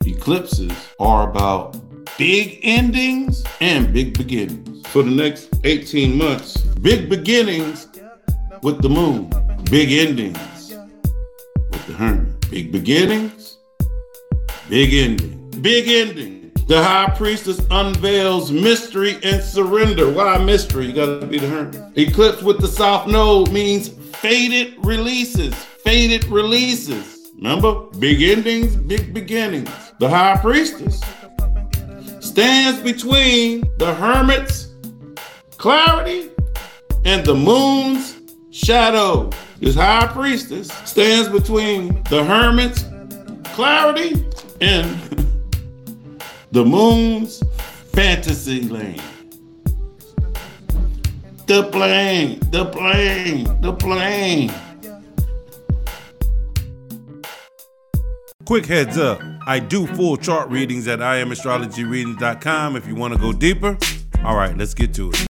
Eclipses are about big endings and big beginnings. For the next 18 months, big beginnings with the moon, big endings with the hermit. Big beginnings, big ending. Big ending. The high priestess unveils mystery and surrender. Why mystery? You gotta be the hermit. Eclipse with the south node means faded releases. Faded releases. Remember? Big endings, big beginnings. The high priestess stands between the hermit's clarity and the moon's shadow. This high priestess stands between the hermit's clarity and the moon's fantasy land. The plane. Quick heads up, I do full chart readings at IamAstrologyReadings.com if you want to go deeper. All right, let's get to it.